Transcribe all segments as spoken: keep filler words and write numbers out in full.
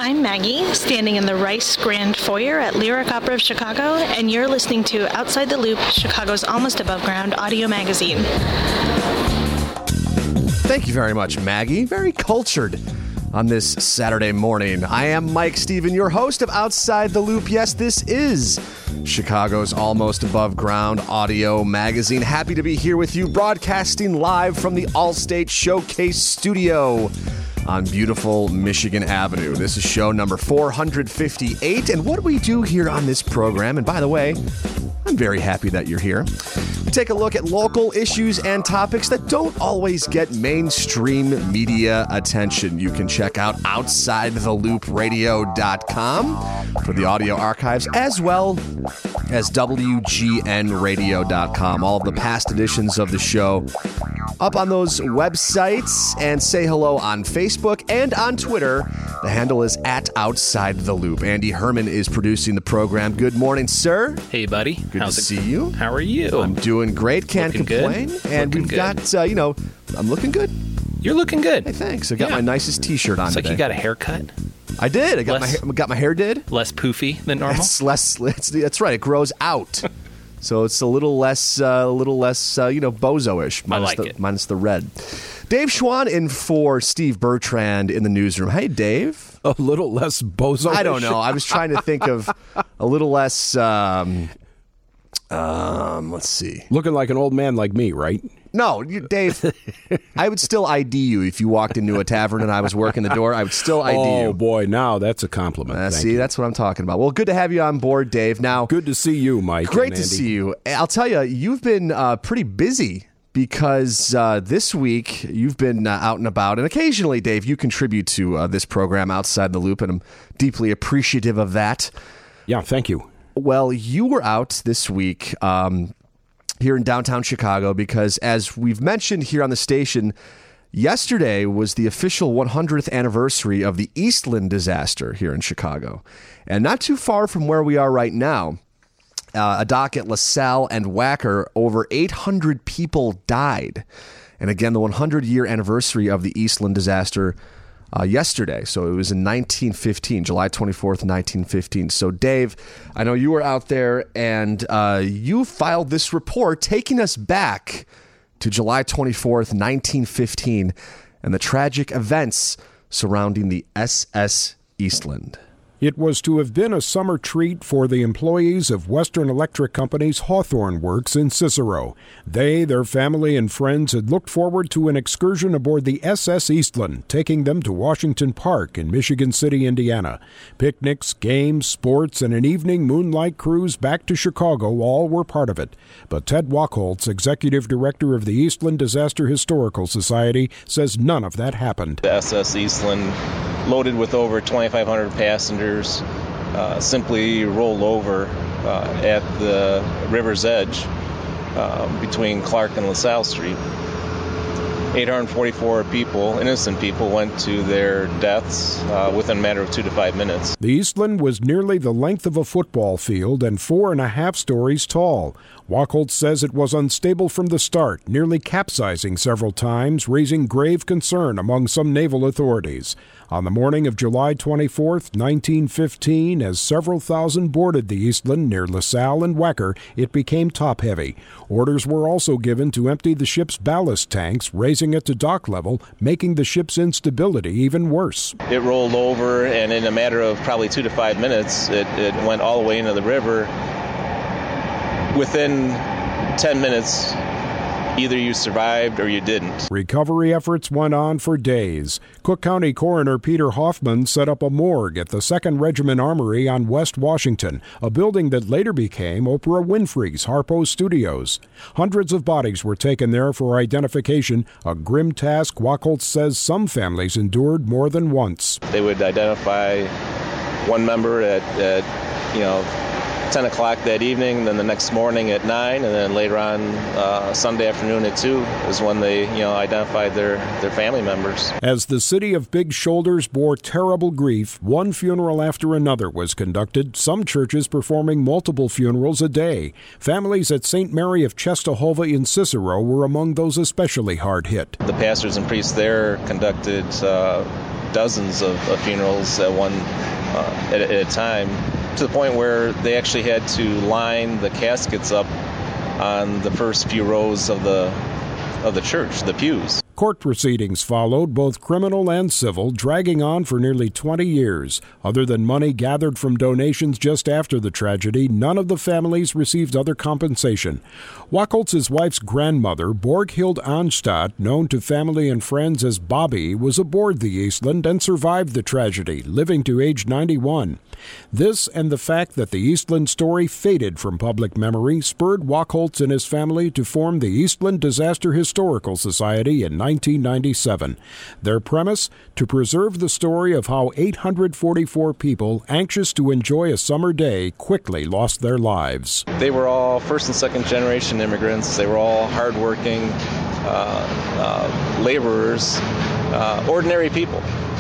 I'm Maggie, standing in the Rice Grand Foyer at Lyric Opera of Chicago, and you're listening to Outside the Loop, Chicago's almost above ground audio magazine. Thank you very much, Maggie. Very cultured on this Saturday morning. I am Mike Steven, your host of Outside the Loop. Yes, this is Chicago's almost above ground audio magazine. Happy to be here with you, broadcasting live from the Allstate Showcase Studio on beautiful Michigan Avenue. This is show number four hundred fifty-eight, and what we do here on this program, and by the way, I'm very happy that you're here. We take a look at local issues and topics that don't always get mainstream media attention. You can check out outside the loop radio dot com for the audio archives, as well as W G N radio dot com. All of the past editions of the show up on those websites, and say hello on Facebook and on Twitter. The handle is at Outside the Loop. Andy Herman is producing the program. Good morning, sir. Hey, buddy. Good How's to it? see you. How are you? I'm doing great. Can't Looking complain. good. And Looking we've good. got, uh, you know, I'm looking good. You're looking good. Hey, thanks. I got Yeah. my nicest T-shirt on It's like today. you got a haircut. I did. I got Less- my hair, got my hair did. Less poofy than normal. It's less. It's, that's right. It grows out, so it's a little less, uh, a little less, uh, you know, bozo-ish. Minus like the, it. Minus the red. Dave Schwann in for Steve Bertrand in the newsroom. Hey, Dave. A little less bozo. I don't know. I was trying to think of a little less. Um, um, let's see. Looking like an old man like me, right? No, you, Dave. I would still I D you if you walked into a tavern and I was working the door. I would still I D oh, you. boy. Now that's a compliment. Uh, Thank see, you. that's what I'm talking about. Well, good to have you on board, Dave. Now, Good to see you, Mike. great and to Andy. see you. I'll tell you, you've been uh, pretty busy because uh, this week you've been uh, out and about. And occasionally, Dave, you contribute to uh, this program Outside the Loop, and I'm deeply appreciative of that. Yeah, thank you. Well, you were out this week um, here in downtown Chicago because, as we've mentioned here on the station, yesterday was the official one hundredth anniversary of the Eastland disaster here in Chicago. And not too far from where we are right now, uh, a dock at LaSalle and Wacker, over eight hundred people died. And again, the one hundred year anniversary of the Eastland disaster Uh, yesterday. So it was in nineteen fifteen, July twenty-fourth, nineteen fifteen. So Dave, I know you were out there and uh, you filed this report taking us back to July twenty-fourth, nineteen fifteen and the tragic events surrounding the S S Eastland. It was to have been a summer treat for the employees of Western Electric Company's Hawthorne Works in Cicero. They, their family, and friends had looked forward to an excursion aboard the S S Eastland, taking them to Washington Park in Michigan City, Indiana. Picnics, games, sports, and an evening moonlight cruise back to Chicago all were part of it. But Ted Wachholz, executive director of the Eastland Disaster Historical Society, says none of that happened. The S S Eastland, loaded with over twenty-five hundred passengers, uh, simply rolled over uh, at the river's edge uh, between Clark and LaSalle Street. eight hundred forty-four people, innocent people, went to their deaths uh, within a matter of two to five minutes. The Eastland was nearly the length of a football field and four and a half stories tall. Wachholz says it was unstable from the start, nearly capsizing several times, raising grave concern among some naval authorities. On the morning of July twenty-fourth, nineteen fifteen, as several thousand boarded the Eastland near LaSalle and Wacker, it became top-heavy. Orders were also given to empty the ship's ballast tanks, raising it to dock level, making the ship's instability even worse. It rolled over, and in a matter of probably two to five minutes, it, it went all the way into the river. Within ten minutes, either you survived or you didn't. Recovery efforts went on for days. Cook County Coroner Peter Hoffman set up a morgue at the second Regiment Armory on West Washington, a building that later became Oprah Winfrey's Harpo Studios. Hundreds of bodies were taken there for identification, a grim task Wachholz says some families endured more than once. They would identify one member at, at you know, ten o'clock that evening, then the next morning at nine, and then later on uh, Sunday afternoon at two is when they, you know, identified their, their family members. As the city of Big Shoulders bore terrible grief, one funeral after another was conducted, some churches performing multiple funerals a day. Families at Saint Mary of Czestochowa in Cicero were among those especially hard hit. The pastors and priests there conducted uh, dozens of, of funerals at one uh, at, at a time, to the point where they actually had to line the caskets up on the first few rows of the of the church, the pews. Court proceedings followed, both criminal and civil, dragging on for nearly twenty years. Other than money gathered from donations just after the tragedy, none of the families received other compensation. Wacholtz's wife's grandmother, Borghild Anstadt, known to family and friends as Bobby, was aboard the Eastland and survived the tragedy, living to age ninety-one. This and the fact that the Eastland story faded from public memory spurred Wacholtz and his family to form the Eastland Disaster Historical Society in nineteen ninety-seven. Their premise? To preserve the story of how eight hundred forty-four people, anxious to enjoy a summer day, quickly lost their lives. They were all first and second generation immigrants. They were all hardworking uh, uh, laborers, uh, ordinary people.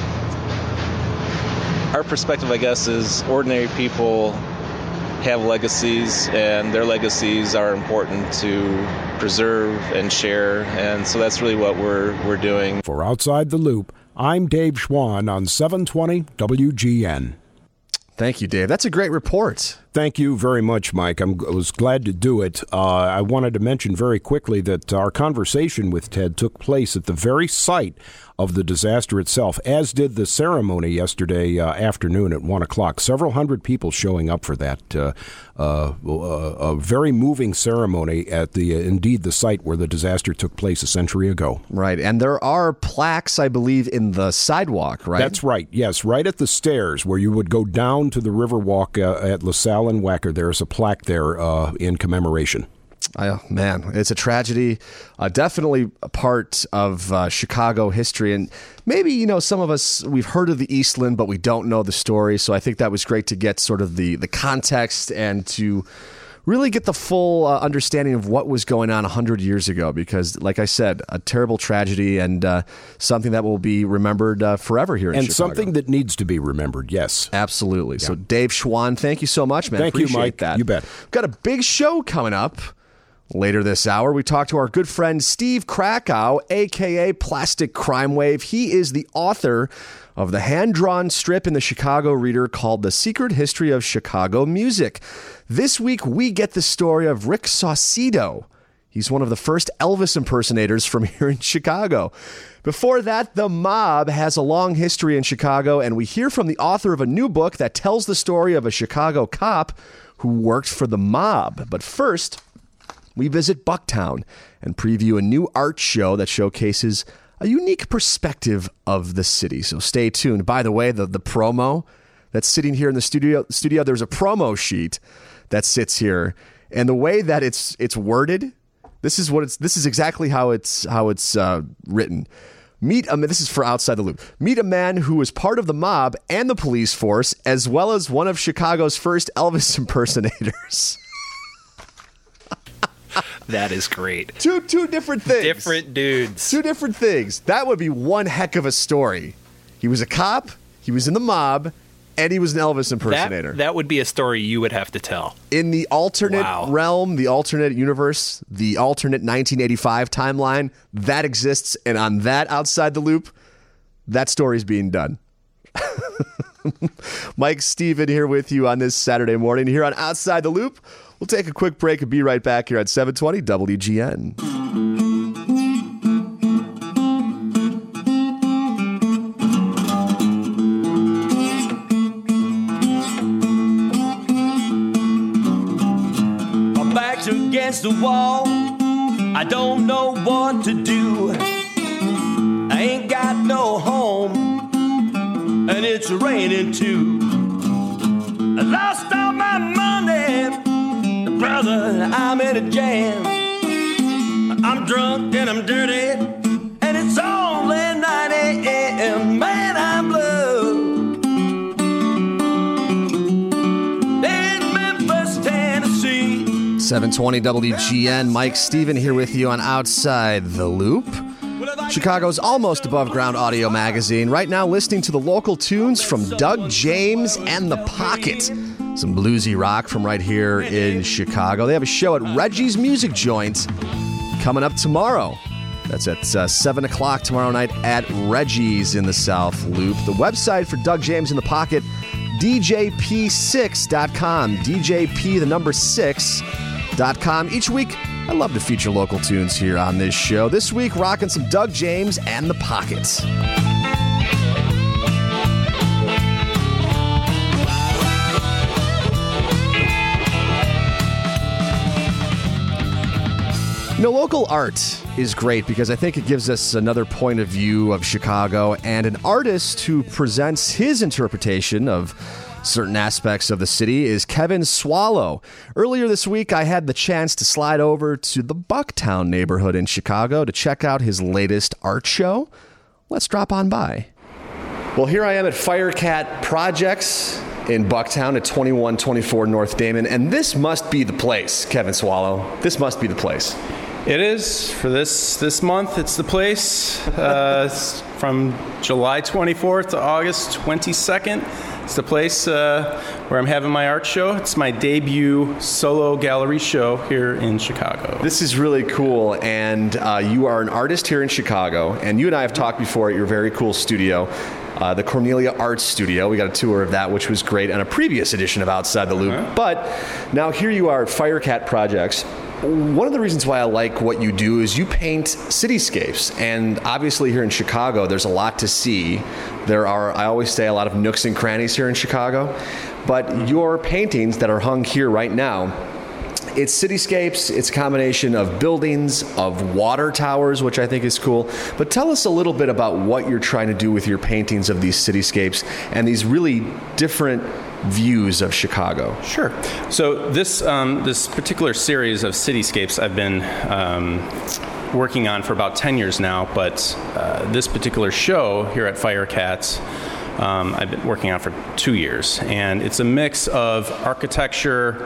Our perspective, I guess, is ordinary people have legacies, and their legacies are important to preserve and share, and so that's really what we're we're doing. For Outside the Loop, I'm Dave Schwann on seven twenty W G N. Thank you, Dave. That's a great report. Thank you very much, Mike. I'm, I was glad to do it. Uh, I wanted to mention very quickly that our conversation with Ted took place at the very site of the disaster itself, as did the ceremony yesterday uh, afternoon at one o'clock. Several hundred people showing up for that. Uh, uh, uh, a very moving ceremony at the, uh, indeed, the site where the disaster took place a century ago. Right, and there are plaques, I believe, in the sidewalk, right? That's right, yes. Right at the stairs where you would go down to the Riverwalk uh, at LaSalle and Wacker, there's a plaque there uh, in commemoration. Oh, man, it's a tragedy, uh, definitely a part of uh, Chicago history. And maybe, you know, some of us, we've heard of the Eastland, but we don't know the story. So I think that was great to get sort of the, the context and to really get the full uh, understanding of what was going on one hundred years ago. Because, like I said, a terrible tragedy and uh, something that will be remembered uh, forever here in and Chicago. And something that needs to be remembered, yes. Absolutely. Yeah. So, Dave Schwann, thank you so much, man. Thank Appreciate you, Mike. That. You bet. We've got a big show coming up. Later this hour, we talk to our good friend Steve Krakow, a k a. Plastic Crime Wave. He is the author of the hand-drawn strip in the Chicago Reader called The Secret History of Chicago Music. This week, we get the story of Rick Saucedo. He's one of the first Elvis impersonators from here in Chicago. Before that, the mob has a long history in Chicago, and we hear from the author of a new book that tells the story of a Chicago cop who worked for the mob. But first, we visit Bucktown and preview a new art show that showcases a unique perspective of the city. So stay tuned. By the way, the, the promo that's sitting here in the studio, studio, there's a promo sheet that sits here. And the way that it's it's worded, this is what it's this is exactly how it's how it's uh, written. Meet a this is for Outside the Loop. Meet a man who was part of the mob and the police force, as well as one of Chicago's first Elvis impersonators. That is great. Two two different things. Different dudes. Two different things. That would be one heck of a story. He was a cop, he was in the mob, and he was an Elvis impersonator. That, that would be a story you would have to tell. In the alternate Wow. realm, the alternate universe, the alternate nineteen eighty-five timeline, that exists. And on that Outside the Loop, that story's being done. Mike Steven here with you on this Saturday morning here on Outside the Loop. We'll take a quick break and be right back here at seven twenty W G N. My back's against the wall, I don't know what to do. I ain't got no home, and it's raining too. I lost all my money, brother, I'm in a jam. I'm drunk and I'm dirty, and it's only nine a.m. Man, I'm blue. In Memphis, Tennessee. seven twenty W G N, Mike Steven here with you on Outside the Loop. Chicago's almost above ground audio magazine. Right now listening to the local tunes from Doug James and The Pocket. Some bluesy rock from right here in Chicago. They have a show at Reggie's Music Joint coming up tomorrow. That's at uh, seven o'clock tomorrow night at Reggie's in the South Loop. The website for Doug James in the Pocket, D J P six dot com. D J P, the number six dot com. Each week, I love to feature local tunes here on this show. This week, rocking some Doug James and the Pocket. You know, local art is great because I think it gives us another point of view of Chicago, and an artist who presents his interpretation of certain aspects of the city is Kevin Swallow. Earlier this week, I had the chance to slide over to the Bucktown neighborhood in Chicago to check out his latest art show. Let's drop on by. Well, here I am at Firecat Projects in Bucktown at twenty-one twenty-four North Damon, and this must be the place, Kevin Swallow. This must be the place. It is. For this this month, it's the place. Uh, it's from July twenty-fourth to August twenty-second. It's the place uh, where I'm having my art show. It's my debut solo gallery show here in Chicago. This is really cool, and uh, you are an artist here in Chicago, and you and I have talked before at your very cool studio, uh, the Cornelia Art Studio. We got a tour of that, which was great, on a previous edition of Outside the Loop. Uh-huh. But now here you are at Firecat Projects. One of the reasons why I like what you do is you paint cityscapes, and obviously here in Chicago there's a lot to see. There are, I always say, a lot of nooks and crannies here in Chicago, but your paintings that are hung here right now, it's cityscapes, it's a combination of buildings, of water towers, which I think is cool. But tell us a little bit about what you're trying to do with your paintings of these cityscapes and these really different views of Chicago. Sure. So this um, this particular series of cityscapes I've been um, working on for about ten years now, but uh, this particular show here at Firecat, um, I've been working on for two years. And it's a mix of architecture,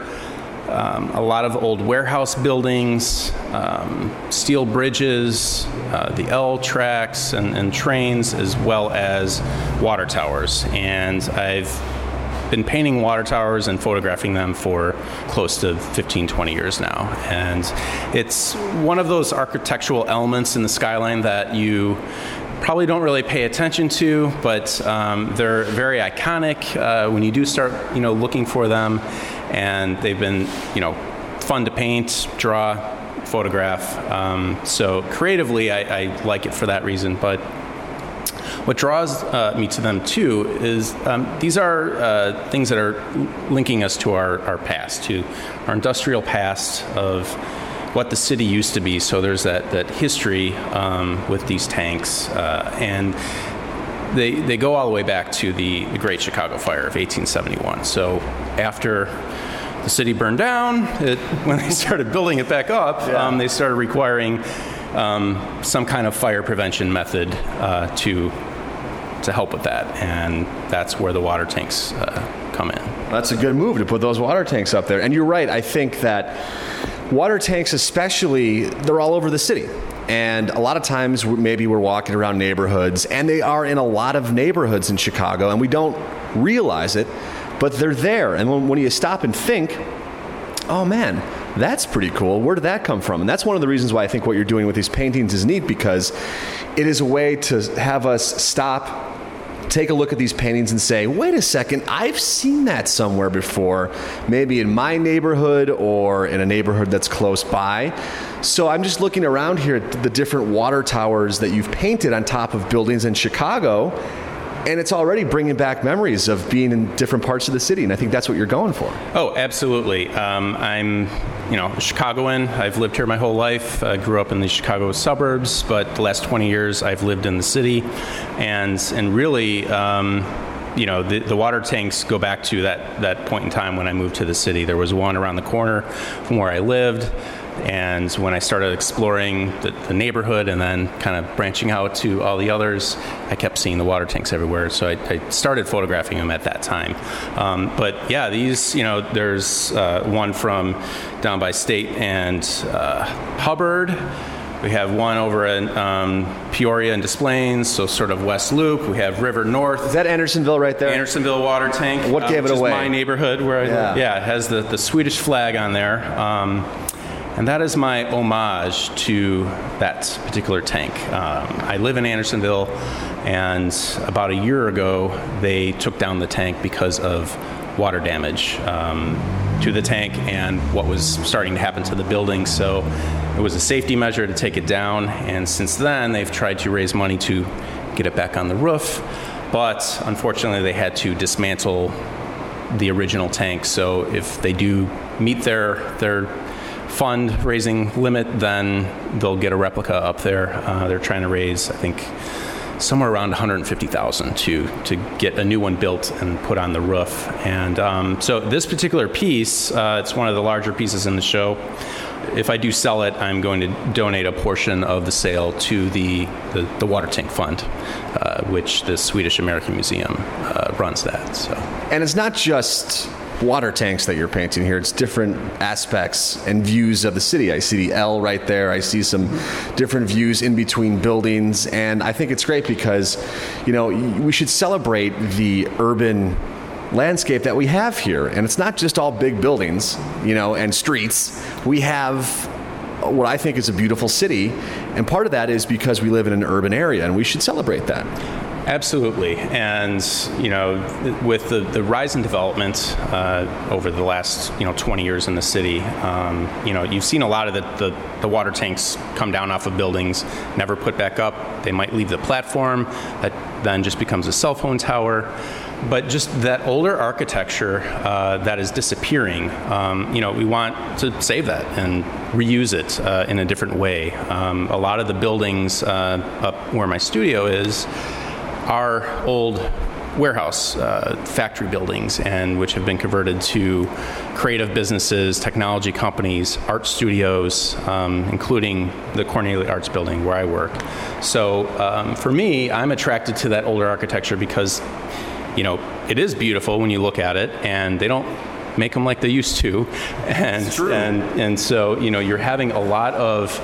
um, a lot of old warehouse buildings, um, steel bridges, uh, the L tracks and, and trains, as well as water towers. And I've been painting water towers and photographing them for close to fifteen, twenty years now. And it's one of those architectural elements in the skyline that you probably don't really pay attention to, but um, they're very iconic uh, when you do start, you know, looking for them. And they've been, you know, fun to paint, draw, photograph. Um, so creatively, I, I like it for that reason. But what draws uh, me to them, too, is um, these are uh, things that are linking us to our, our past, to our industrial past of what the city used to be. So there's that, that history um, with these tanks. Uh, and they they go all the way back to the, the Great Chicago Fire of eighteen seventy-one. So after the city burned down, it, when they started building it back up, yeah. um, they started requiring um, some kind of fire prevention method uh, to to help with that, and that's where the water tanks uh, come in. That's a good move to put those water tanks up there. And you're right, I think that water tanks especially, they're all over the city. And a lot of times maybe we're walking around neighborhoods, and they are in a lot of neighborhoods in Chicago, and we don't realize it, but they're there. And when, when you stop and think, oh man, that's pretty cool. Where did that come from? And that's one of the reasons why I think what you're doing with these paintings is neat, because it is a way to have us stop, take a look at these paintings and say, wait a second, I've seen that somewhere before, maybe in my neighborhood or in a neighborhood that's close by. So I'm just looking around here at the different water towers that you've painted on top of buildings in Chicago, and it's already bringing back memories of being in different parts of the city, and I think that's what you're going for. Oh, absolutely. Um, I'm, you know, a Chicagoan. I've lived here my whole life. I grew up in the Chicago suburbs, but the last twenty years I've lived in the city, and and really, um, you know, the, the water tanks go back to that that point in time when I moved to the city. There was one around the corner from where I lived. And when I started exploring the, the neighborhood and then kind of branching out to all the others, I kept seeing the water tanks everywhere. So I, I started photographing them at that time. Um, but yeah, these, you know, there's uh, one from down by State and uh, Hubbard. We have one over in um, Peoria and Des Plaines, so sort of West Loop. We have River North. Is that Andersonville right there? Andersonville water tank. What gave um, it away? My neighborhood where I yeah. live. Yeah, it has the, the Swedish flag on there. Um, and that is my homage to that particular tank. Um, I live in Andersonville, and about a year ago, they took down the tank because of water damage um, to the tank and what was starting to happen to the building. So it was a safety measure to take it down, and since then, they've tried to raise money to get it back on the roof, but unfortunately, they had to dismantle the original tank. So if they do meet their their fundraising limit, then they'll get a replica up there. Uh, they're trying to raise, I think, somewhere around one hundred fifty thousand dollars to to get a new one built and put on the roof. And um, so this particular piece, uh, it's one of the larger pieces in the show. If I do sell it, I'm going to donate a portion of the sale to the, the, the Water Tank Fund, uh, which the Swedish American Museum uh, runs that. So, And it's not just water tanks that you're painting here. It's different aspects and views of the city. I see the L right there. I see some different views in between buildings. And I think it's great because, you know, we should celebrate the urban landscape that we have here. And it's not just all big buildings, you know, and streets. We have what I think is a beautiful city. And part of that is because we live in an urban area, and we should celebrate that. Absolutely. And, you know, with the, the rise in development uh, over the last, you know, twenty years in the city, um, you know, you've seen a lot of the, the, the water tanks come down off of buildings, never put back up. They might leave the platform, that then just becomes a cell phone tower. But just that older architecture uh, that is disappearing, um, you know, we want to save that and reuse it uh, in a different way. Um, a lot of the buildings uh, up where my studio is are old warehouse uh, factory buildings, and which have been converted to creative businesses, technology companies, art studios, um, including the Cornelia Arts Building where I work. So um, for me, I'm attracted to that older architecture because, you know, it is beautiful when you look at it, and they don't make them like they used to. And, it's true. and and so, you know, you're having a lot of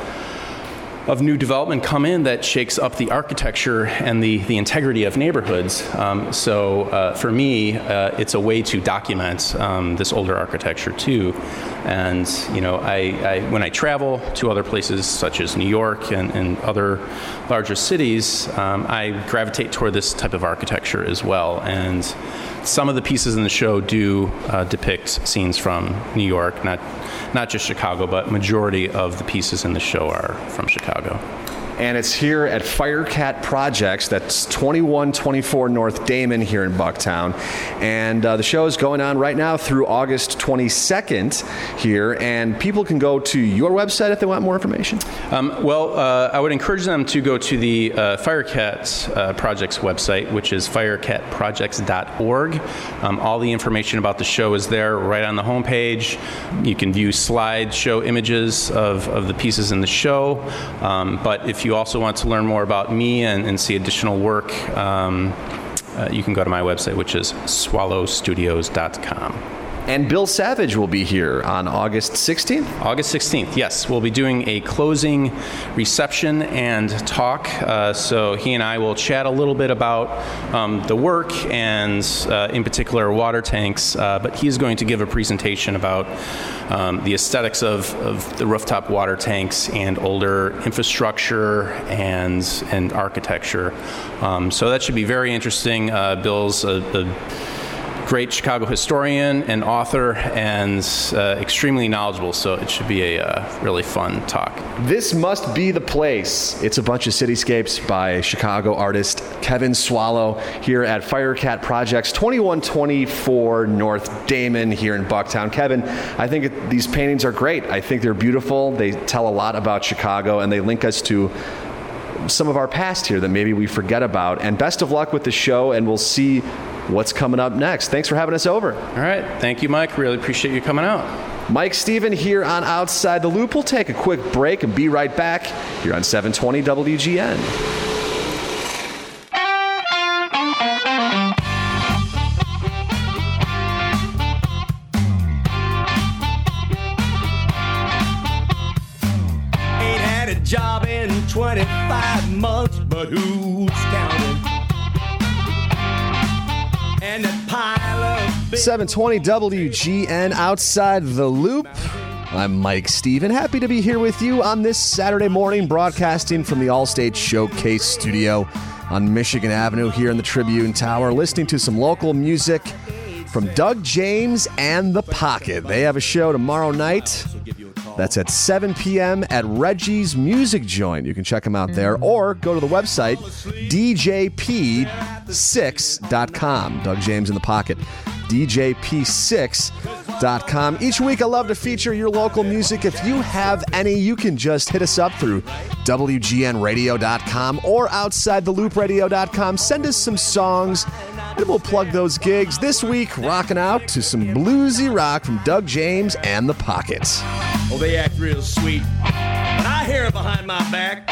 of new development come in that shakes up the architecture and the, the integrity of neighborhoods. Um, so uh, for me, uh, it's a way to document um, this older architecture too. And, you know, I, I when I travel to other places such as New York and, and other larger cities, um, I gravitate toward this type of architecture as well. And some of the pieces in the show do uh, depict scenes from New York, not not just Chicago, but majority of the pieces in the show are from Chicago. And it's here at Firecat Projects. That's twenty-one twenty-four North Damon here in Bucktown. And uh, the show is going on right now through August twenty-second here. And people can go to your website if they want more information. Um, well, uh, I would encourage them to go to the uh, Firecat uh, Projects website, which is firecat projects dot org. Um, all the information about the show is there right on the homepage. You can view slideshow images of, of the pieces in the show. Um, but if you also want to learn more about me and, and see additional work, um, uh, you can go to my website, which is swallow studios dot com. And Bill Savage will be here on August sixteenth? August sixteenth, yes. We'll be doing a closing reception and talk. Uh, so he and I will chat a little bit about um, the work and, uh, in particular, water tanks. Uh, but he's going to give a presentation about um, the aesthetics of, of the rooftop water tanks and older infrastructure and, and architecture. Um, so that should be very interesting. Uh, Bill's a, a great Chicago historian and author, and uh, extremely knowledgeable, so it should be a uh, really fun talk. This must be the place. It's a bunch of cityscapes by Chicago artist Kevin Swallow here at Firecat Projects, twenty-one twenty-four North Damon here in Bucktown. Kevin, I think it, these paintings are great. I think they're beautiful. They tell a lot about Chicago, and they link us to some of our past here that maybe we forget about. And best of luck with the show, and we'll see what's coming up next. Thanks for having us over. All right. Thank you, Mike. Really appreciate you coming out. Mike Steven here on Outside the Loop. We'll take a quick break and be right back here on seven twenty W G N. Ain't had a job in twenty-five months, but who's counting? And a pile of seven twenty W G N Outside the Loop. I'm Mike Steven. Happy to be here with you on this Saturday morning, broadcasting from the Allstate Showcase studio on Michigan Avenue here in the Tribune Tower, listening to some local music from Doug James and The Pocket. They have a show tomorrow night. That's at seven p.m. at Reggie's Music Joint. You can check them out there or go to the website D J P six dot com. Doug James in The Pocket, D J P six dot com. Each week I love to feature your local music. If you have any, you can just hit us up through W G N radio dot com or outside the loop radio dot com. Send us some songs and we'll plug those gigs. This week, rocking out to some bluesy rock from Doug James and The Pocket. Oh, they act real sweet, but I hear it behind my back.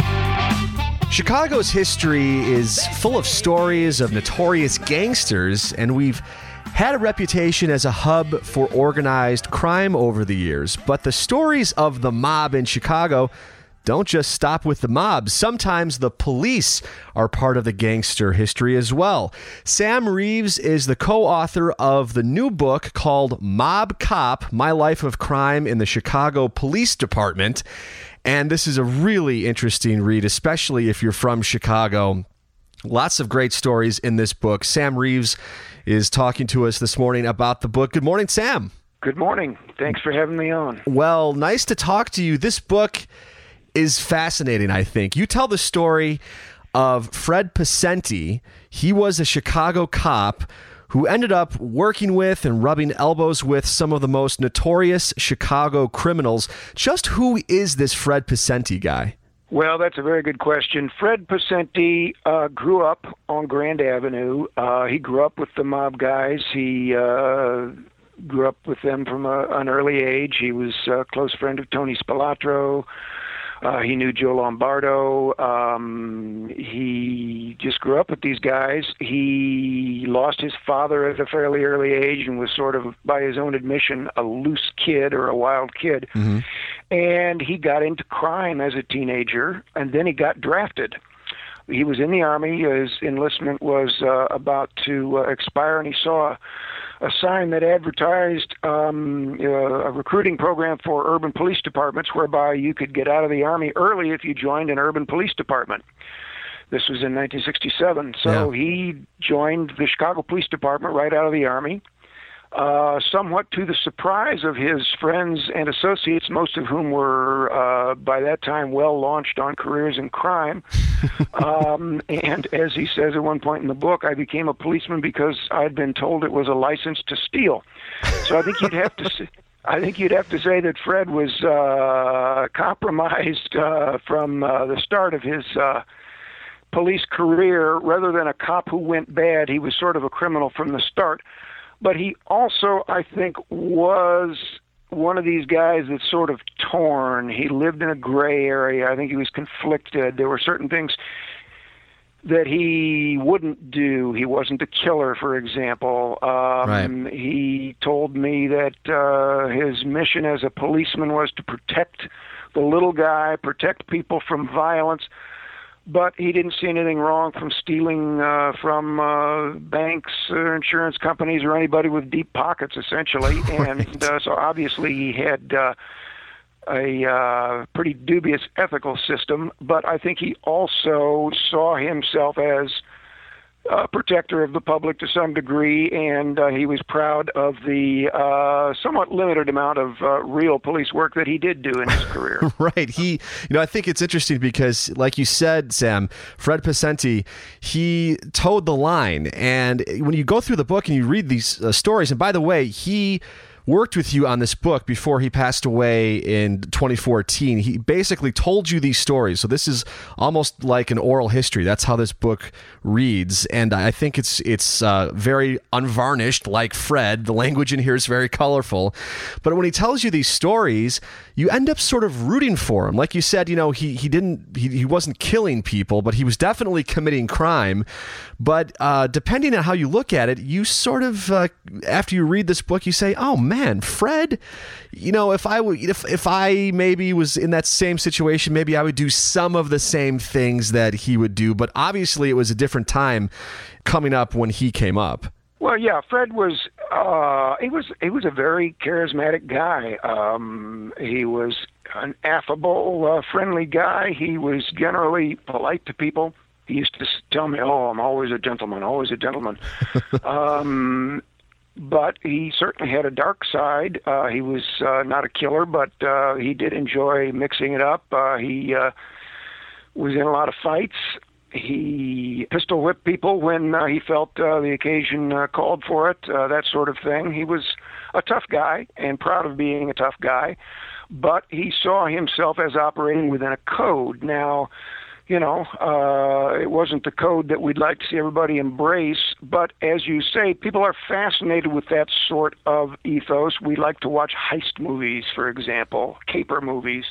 Chicago's history is full of stories of notorious gangsters, and we've had a reputation as a hub for organized crime over the years. But the stories of the mob in Chicago don't just stop with the mob. Sometimes the police are part of the gangster history as well. Sam Reeves is the co-author of the new book called Mob Cop, My Life of Crime in the Chicago Police Department. And this is a really interesting read, especially if you're from Chicago. Lots of great stories in this book. Sam Reeves is talking to us this morning about the book. Good morning, Sam. Good morning. Thanks for having me on. Well, nice to talk to you. This book is fascinating, I think. You tell the story of Fred Pacenti. He was a Chicago cop who ended up working with and rubbing elbows with some of the most notorious Chicago criminals. Just who is this Fred Pacenti guy? Well, that's a very good question. Fred Pacenti uh, grew up on Grand Avenue. Uh, he grew up with the mob guys. He uh, grew up with them from a, an early age. He was a close friend of Tony Spilatro. Uh, he knew Joe Lombardo. Um, he just grew up with these guys. He lost his father at a fairly early age and was sort of, by his own admission, a loose kid or a wild kid. Mm-hmm. And he got into crime as a teenager, and then he got drafted. He was in the Army. His enlistment was uh, about to uh, expire, and he saw a sign that advertised um, uh, a recruiting program for urban police departments whereby you could get out of the Army early if you joined an urban police department. This was in nineteen sixty-seven. So yeah. He joined the Chicago Police Department right out of the Army, uh, somewhat to the surprise of his friends and associates, most of whom were, uh, by that time, well launched on careers in crime. um, and as he says at one point in the book, I became a policeman because I'd been told it was a license to steal. So I think you'd have to say, I think you'd have to say that Fred was uh, compromised uh, from uh, the start of his uh, police career. Rather than a cop who went bad, he was sort of a criminal from the start. But he also, I think, was one of these guys that's sort of torn. He lived in a gray area. I think he was conflicted. There were certain things that he wouldn't do. He wasn't a killer, for example. Um, right. He told me that uh, his mission as a policeman was to protect the little guy, protect people from violence. But he didn't see anything wrong from stealing uh, from uh, banks or insurance companies or anybody with deep pockets, essentially. Right. And uh, so obviously he had uh, a uh, pretty dubious ethical system. But I think he also saw himself as a protector of the public to some degree, and uh, he was proud of the uh, somewhat limited amount of uh, real police work that he did do in his career. Right. He, you know, I think it's interesting because, like you said, Sam, Fred Pacenti, he towed the line. And when you go through the book and you read these uh, stories, and by the way, he worked with you on this book before he passed away in twenty fourteen. He basically told you these stories. So this is almost like an oral history. That's how this book reads. And I think it's it's uh, very unvarnished, like Fred. The language in here is very colorful. But when he tells you these stories, you end up sort of rooting for him. Like you said, you know, he, he didn't he, he wasn't killing people, but he was definitely committing crime. But uh, depending on how you look at it, you sort of, uh, after you read this book, you say, oh, man, Fred, you know, if I w- if if I maybe was in that same situation, maybe I would do some of the same things that he would do. But obviously it was a different time coming up when he came up. Well, yeah, Fred was Uh, he was he was a very charismatic guy. Um, he was an affable, uh, friendly guy. He was generally polite to people. He used to tell me, "Oh, I'm always a gentleman, always a gentleman." um, but he certainly had a dark side. Uh, he was uh, not a killer, but uh, he did enjoy mixing it up. Uh, he uh, was in a lot of fights. He pistol whipped people when uh, he felt uh, the occasion uh, called for it, uh, that sort of thing. He was a tough guy and proud of being a tough guy, but he saw himself as operating within a code. Now, you know, uh, it wasn't the code that we'd like to see everybody embrace, but as you say, people are fascinated with that sort of ethos. We like to watch heist movies, for example, caper movies,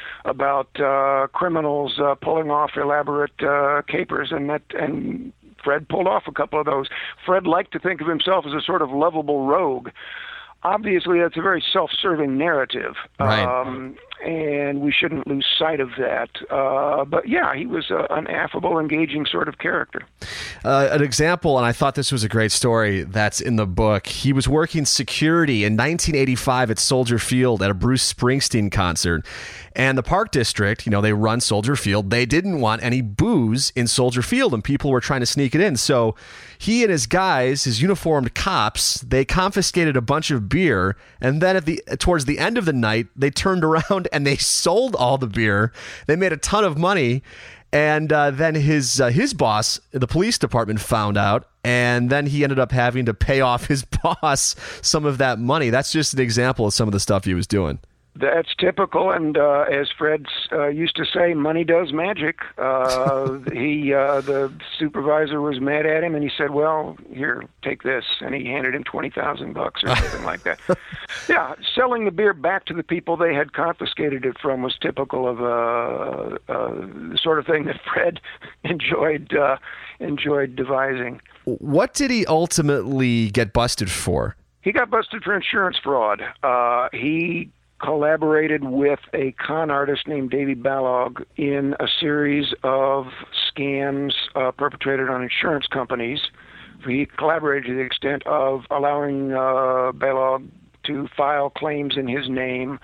about uh, criminals uh, pulling off elaborate uh, capers, and that and Fred pulled off a couple of those. Fred liked to think of himself as a sort of lovable rogue. Obviously, that's a very self-serving narrative, right. um, and we shouldn't lose sight of that. Uh, but yeah, he was uh, an affable, engaging sort of character. Uh, an example, and I thought this was a great story that's in the book, he was working security in nineteen eighty-five at Soldier Field at a Bruce Springsteen concert. And the Park District, you know, they run Soldier Field. They didn't want any booze in Soldier Field, and people were trying to sneak it in. So he and his guys, his uniformed cops, they confiscated a bunch of beer, and then at the towards the end of the night, they turned around and they sold all the beer. They made a ton of money, and uh, then his uh, his boss, the police department, found out, and then he ended up having to pay off his boss some of that money. That's just an example of some of the stuff he was doing. That's typical, and uh, as Fred uh, used to say, money does magic. Uh, he, uh, the supervisor was mad at him, and he said, "Well, here, take this," and he handed him twenty thousand bucks or something like that. Yeah, selling the beer back to the people they had confiscated it from was typical of uh, uh, the sort of thing that Fred enjoyed uh, enjoyed devising. What did he ultimately get busted for? He got busted for insurance fraud. Uh, he collaborated with a con artist named Davy Balog in a series of scams uh, perpetrated on insurance companies. He collaborated to the extent of allowing uh, Balog to file claims in his name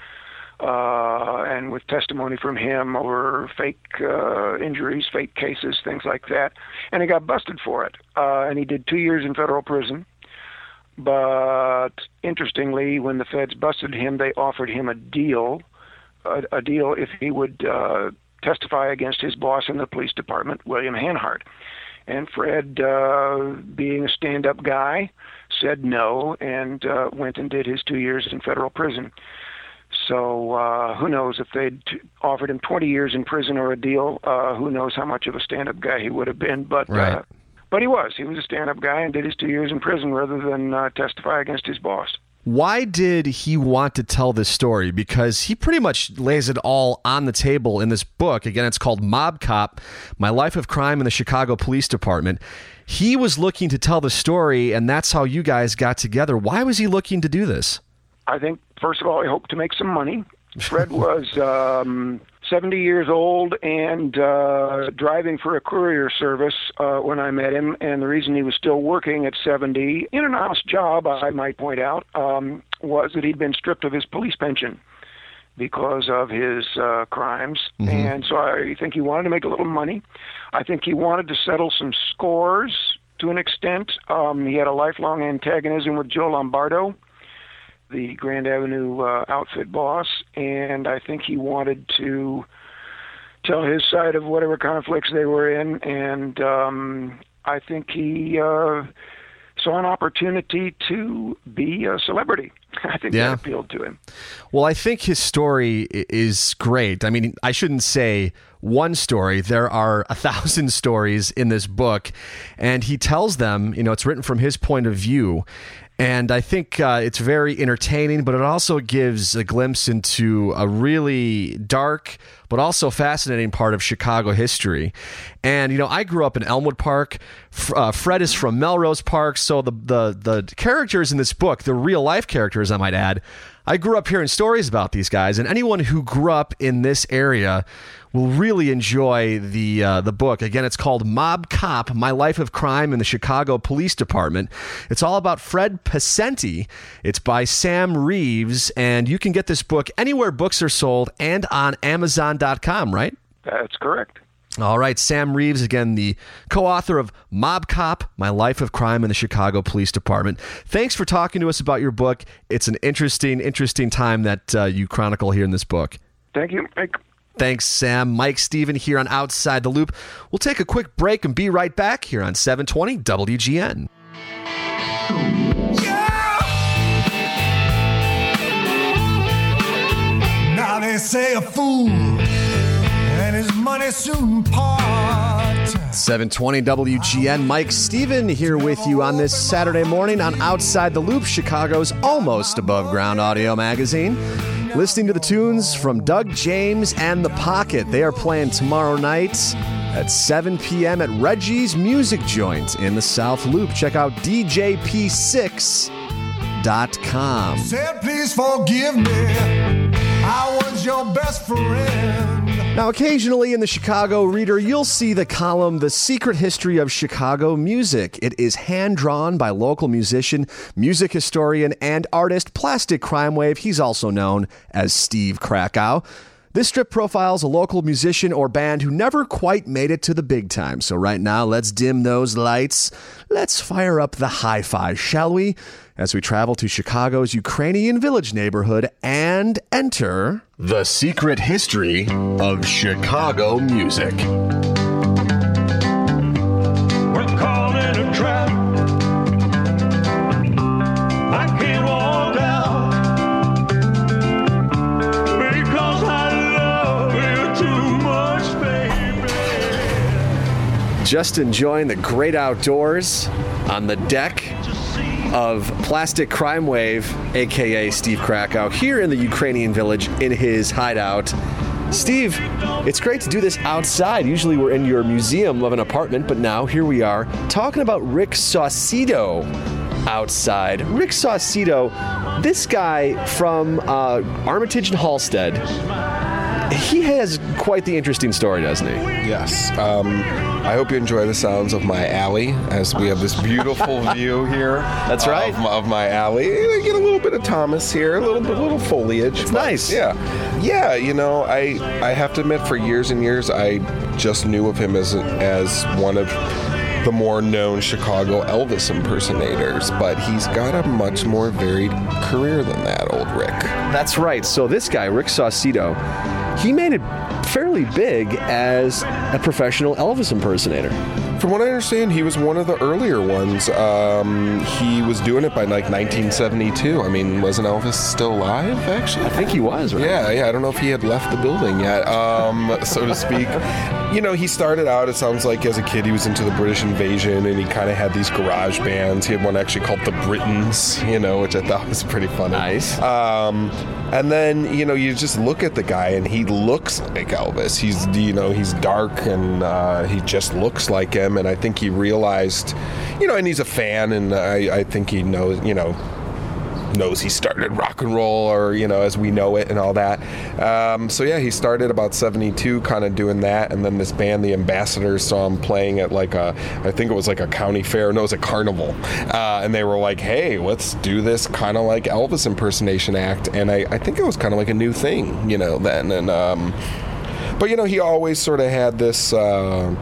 uh, and with testimony from him over fake uh, injuries, fake cases, things like that. And he got busted for it. Uh, and he did two years in federal prison. But interestingly, when the feds busted him, they offered him a deal, a, a deal if he would uh, testify against his boss in the police department, William Hanhart. And Fred, uh, being a stand-up guy, said no and uh, went and did his two years in federal prison. So uh, who knows if they'd t- offered him twenty years in prison or a deal, uh, who knows how much of a stand-up guy he would have been. But right. uh, But he was. He was a stand-up guy and did his two years in prison rather than uh, testify against his boss. Why did he want to tell this story? Because he pretty much lays it all on the table in this book. Again, it's called Mob Cop, My Life of Crime in the Chicago Police Department. He was looking to tell the story, and that's how you guys got together. Why was he looking to do this? I think, first of all, he hoped to make some money. Fred was um, seventy years old and uh, driving for a courier service uh, when I met him, and the reason he was still working at seventy, in an honest job, I might point out, um, was that he'd been stripped of his police pension because of his uh, crimes. Mm-hmm. And so I think he wanted to make a little money. I think he wanted to settle some scores to an extent. Um, he had a lifelong antagonism with Joe Lombardo, the Grand Avenue uh, outfit boss, and I think he wanted to tell his side of whatever conflicts they were in, and um, I think he uh, saw an opportunity to be a celebrity. I think yeah. that appealed to him. Well, I think his story is great. I mean, I shouldn't say one story. There are a thousand stories in this book, and he tells them, you know, it's written from his point of view. And I think uh, it's very entertaining, but it also gives a glimpse into a really dark but also fascinating part of Chicago history. And, you know, I grew up in Elmwood Park. Uh, Fred is from Melrose Park. So the, the, the characters in this book, the real life characters, I might add, I grew up hearing stories about these guys, and anyone who grew up in this area will really enjoy the uh, the book. Again, it's called Mob Cop, My Life of Crime in the Chicago Police Department. It's all about Fred Pasenti. It's by Sam Reeves, and you can get this book anywhere books are sold and on Amazon dot com, right? That's correct. All right, Sam Reeves, again, the co-author of Mob Cop, My Life of Crime in the Chicago Police Department. Thanks for talking to us about your book. It's an interesting, interesting time that uh, you chronicle here in this book. Thank you, Mike. Thanks, Sam. Mike Stephen here on Outside the Loop. We'll take a quick break and be right back here on seven twenty W G N. Now they say a fool and his money soon part. seven twenty W G N. Mike Stephen here with you on this Saturday morning on Outside the Loop, Chicago's almost above ground audio magazine. Listening to the tunes from Doug James and The Pocket. They are playing tomorrow night at seven p.m. at Reggie's Music Joint in the South Loop. Check out D J P six dot com. Said, please forgive me. I was your best friend. Now, occasionally in the Chicago Reader, you'll see the column, The Secret History of Chicago Music. It is hand-drawn by local musician, music historian, and artist Plastic Crime Wave. He's also known as Steve Krakow. This strip profiles a local musician or band who never quite made it to the big time. So right now, let's dim those lights. Let's fire up the hi-fi, shall we? As we travel to Chicago's Ukrainian Village neighborhood and enter The Secret History of Chicago Music. We're caught in a trap. I can't walk out because I love you too much, baby. Just enjoying the great outdoors on the deck of Plastic Crime Wave, a k a. Steve Krakow, here in the Ukrainian Village in his hideout. Steve, it's great to do this outside. Usually we're in your museum of an apartment, but now here we are talking about Rick Saucedo outside. Rick Saucedo, this guy from uh, Armitage and Halstead, he has quite the interesting story, doesn't he? Yes. Um, I hope you enjoy the sounds of my alley, as we have this beautiful view here. That's right. Of, of my alley. I get a little bit of Thomas here, a little bit, little foliage. It's nice. Yeah. Yeah, you know, I I have to admit, for years and years, I just knew of him as as one of the more known Chicago Elvis impersonators, but he's got a much more varied career than that, old Rick. That's right. So this guy, Rick Saucedo, he made it fairly big as a professional Elvis impersonator. From what I understand, he was one of the earlier ones. Um, he was doing it by like nineteen seventy-two. I mean, wasn't Elvis still alive, actually? I think he was, right? Yeah, yeah. I don't know if he had left the building yet, um, so to speak. You know, he started out, it sounds like, as a kid, he was into the British invasion, and he kind of had these garage bands. He had one actually called The Britons, you know, which I thought was pretty funny. Nice. Um, and then, you know, you just look at the guy, and he looks like Elvis. He's, you know, he's dark, and uh, he just looks like him. And I think he realized, you know, and he's a fan, and I, I think he knows, you know, knows he started rock and roll, or, you know, as we know it and all that. Um, so, yeah, he started about seventy-two kind of doing that, and then this band, The Ambassadors, saw him playing at like a, I think it was like a county fair, no, it was a carnival, uh, and they were like, hey, let's do this kind of like Elvis impersonation act, and I, I think it was kind of like a new thing, you know, then, and, um, but, you know, he always sort of had this, uh,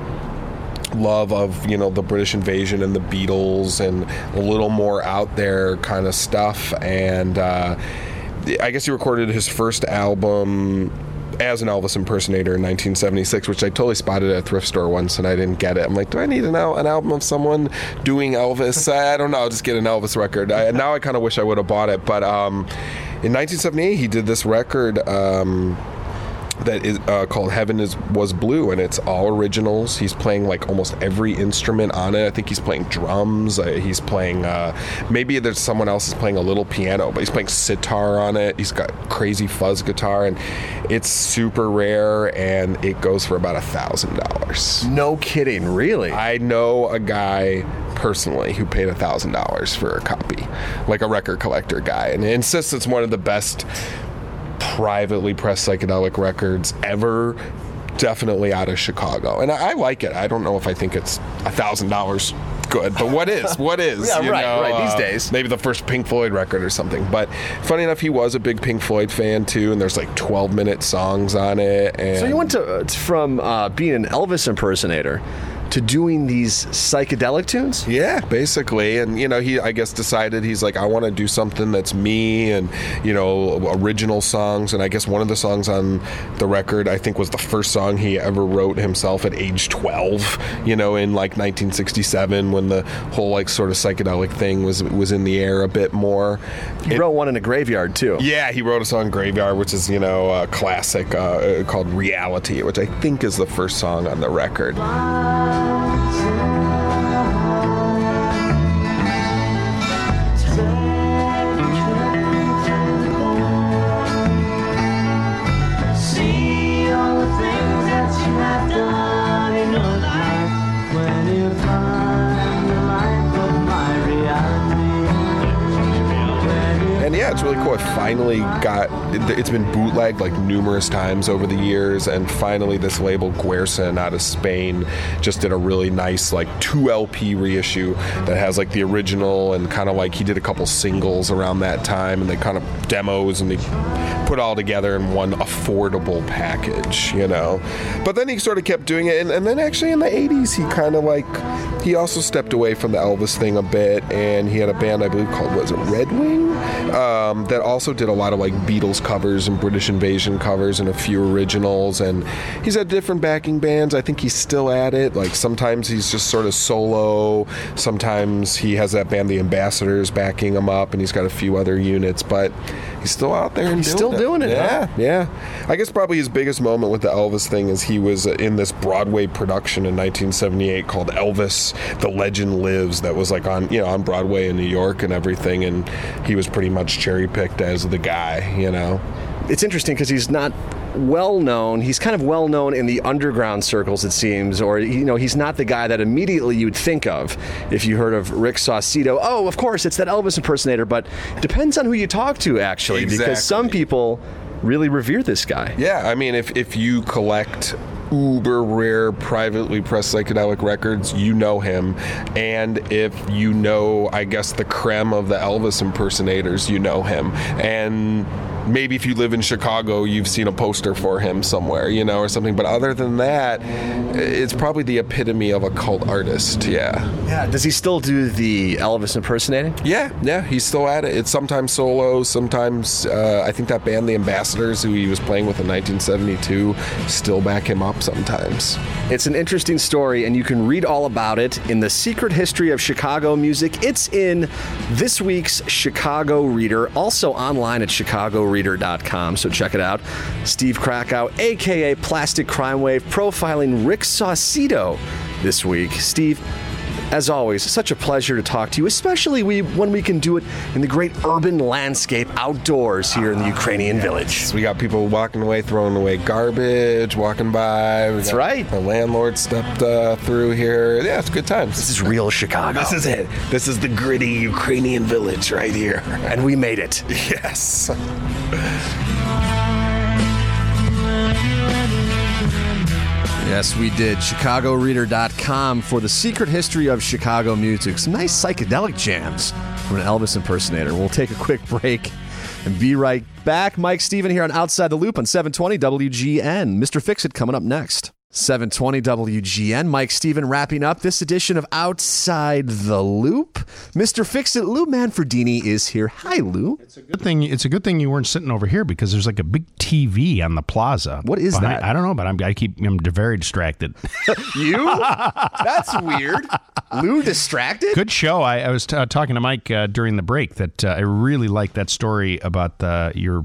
love of, you know, the British invasion and the Beatles and a little more out there kind of stuff. And uh, I guess he recorded his first album as an Elvis impersonator in nineteen seventy-six, which I totally spotted at a thrift store once, and I didn't get it. I'm like, do I need an, al- an album of someone doing Elvis? I don't know. I'll just get an Elvis record. I, now I kind of wish I would have bought it. But um, in nineteen seventy-eight, he did this record. Um, that is uh, called Heaven is Was Blue, and it's all originals. He's playing like almost every instrument on it. I think he's playing drums. Uh, he's playing uh, maybe there's someone else is playing a little piano, but he's playing sitar on it. He's got crazy fuzz guitar, and it's super rare, and it goes for about a thousand dollars. No kidding, really? I know a guy personally who paid a thousand dollars for a copy, like a record collector guy, and insists it's one of the best privately pressed psychedelic records ever, definitely out of Chicago. And I, I like it. I don't know if I think it's a thousand dollars good, but what is? What is? Yeah, you right, know, right. These uh, days. Maybe the first Pink Floyd record or something. But funny enough, he was a big Pink Floyd fan too, and there's like twelve minute songs on it. And so you went to uh, from uh, being an Elvis impersonator to doing these psychedelic tunes? Yeah, basically. And, you know, he, I guess, decided he's like, I want to do something that's me and, you know, original songs. And I guess one of the songs on the record, I think, was the first song he ever wrote himself at age twelve, you know, in like nineteen sixty-seven when the whole like sort of psychedelic thing was was in the air a bit more. He it, wrote one in a graveyard, too. Yeah, he wrote a song, Graveyard, which is, you know, a classic uh, called Reality, which I think is the first song on the record. And yeah, it's really cool. It finally got, it's been bootlegged like numerous times over the years, and finally this label, Guerson, out of Spain, just did a really nice like two L P reissue that has like the original and kind of like he did a couple singles around that time, and they kind of demos, and they put all together in one affordable package, you know. But then he sort of kept doing it, and, and then actually in the eighties he kind of like, he also stepped away from the Elvis thing a bit, and he had a band I believe called, was it Red Wing? Um, that also did a lot of like Beatles covers and British Invasion covers and a few originals, and he's had different backing bands. I think he's still at it. Like sometimes he's just sort of solo, sometimes he has that band The Ambassadors backing him up, and he's got a few other units, but he's still out there and he's doing still it. doing it. Yeah, huh? yeah. I guess probably his biggest moment with the Elvis thing is he was in this Broadway production in nineteen seventy-eight called Elvis: The Legend Lives, that was like on, you know, on Broadway in New York and everything, and he was pretty much cherry picked as the guy, you know. It's interesting because he's not well known. He's kind of well known in the underground circles, it seems, or, you know, he's not the guy that immediately you'd think of if you heard of Rick Saucedo. Oh, of course, it's that Elvis impersonator, but it depends on who you talk to, actually, Exactly. because some people really revere this guy. Yeah, I mean, if, if you collect uber rare privately pressed psychedelic records, you know him. And if you know, I guess, the creme of the Elvis impersonators, you know him. And maybe if you live in Chicago, you've seen a poster for him somewhere, you know, or something. But other than that, it's probably the epitome of a cult artist, yeah. Yeah. Does he still do the Elvis impersonating? Yeah, yeah, he's still at it. It's sometimes solo, sometimes, uh, I think that band, The Ambassadors, who he was playing with in nineteen seventy-two, still back him up sometimes. It's an interesting story, and you can read all about it in The Secret History of Chicago Music. It's in this week's Chicago Reader, also online at chicago reader dot com, so check it out. Steve Krakow, a k a. Plastic Crime Wave, profiling Rick Saucedo this week. Steve, as always, such a pleasure to talk to you, especially we, when we can do it in the great urban landscape outdoors here in the Ukrainian village. We got people walking away, throwing away garbage, walking by. We That's got right. The landlord stepped uh, through here. Yeah, it's good times. This is real Chicago. This is it. This is the gritty Ukrainian village right here. And we made it. Yes. Yes, we did. chicago reader dot com for The Secret History of Chicago Music. Some nice psychedelic jams from an Elvis impersonator. We'll take a quick break and be right back. Mike Stephen here on Outside the Loop on seven twenty W G N. Mister Fix-It coming up next. seven twenty W G N. Mike Stephen wrapping up this edition of Outside the Loop. Mister Fix-It, Lou Manfredini is here. Hi, Lou. It's a good thing. It's a good thing you weren't sitting over here because there's like a big T V on the plaza. What is behind, that? I don't know, but I'm, I keep I'm very distracted. You? That's weird. Lou distracted? Good show. I, I was t- uh, talking to Mike uh, during the break that uh, I really like that story about uh, your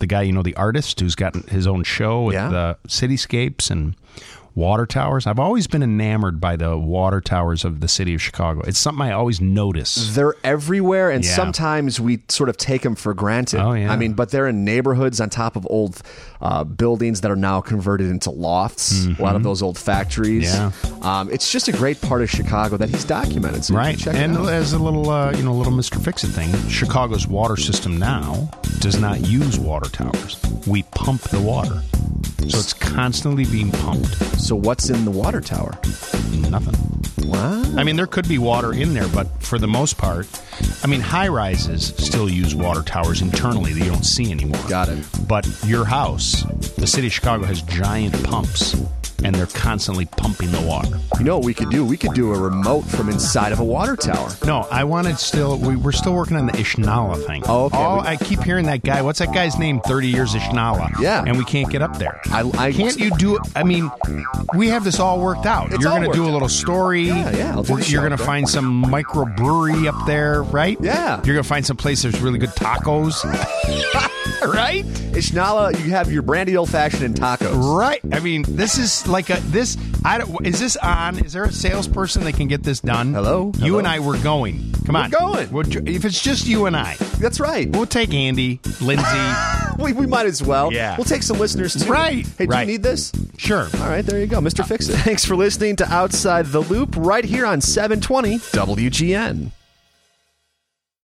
the guy, you know, the artist who's got his own show with Yeah. the cityscapes and water towers. I've always been enamored by the water towers of the city of Chicago. It's something I always notice. They're everywhere, and Yeah. sometimes we sort of take them for granted. Oh, yeah. I mean, but they're in neighborhoods on top of old uh, buildings that are now converted into lofts. A lot of those old factories. Mm-hmm. Yeah. Um, it's just a great part of Chicago that he's documented. So you can Right, check it and out. as a little, uh, you know, little Mister Fix-It thing, Chicago's water system now does not use water towers. We pump the water, so it's constantly being pumped. So what's in the water tower? Nothing. What? I mean, there could be water in there, but for the most part, I mean, high rises still use water towers internally that you don't see anymore. Got it. But your house, the city of Chicago has giant pumps, and they're constantly pumping the water. You know what we could do? We could do a remote from inside of a water tower. No, I wanted still. We, we're still working on the Ishnala thing. Oh, okay. Oh, We- I keep hearing that guy. What's that guy's name? Thirty years Ishnala. Yeah. and we can't get up there. I, I Can't you do it? I mean, we have this all worked out. It's You're all going to do worked a little story. Yeah, yeah, I'll do We're- the You're show going to up there. find some microbrewery up there, right? Yeah. You're going to find some place there's really good tacos. Right? Ishnala, you have your brandy old fashioned and tacos. Right. I mean, this is like a this. I don't, is this on? Is there a salesperson that can get this done? Hello? You Hello? and I were going. Come We're on, going. We're ju- if it's just you and I, That's right. we'll take Andy, Lindsay. We, we might as well. Yeah. We'll take some listeners too. Right, Hey, do right. you need this? Sure. All right, there you go. Mister Fix-It. Thanks for listening to Outside the Loop right here on seven twenty W G N.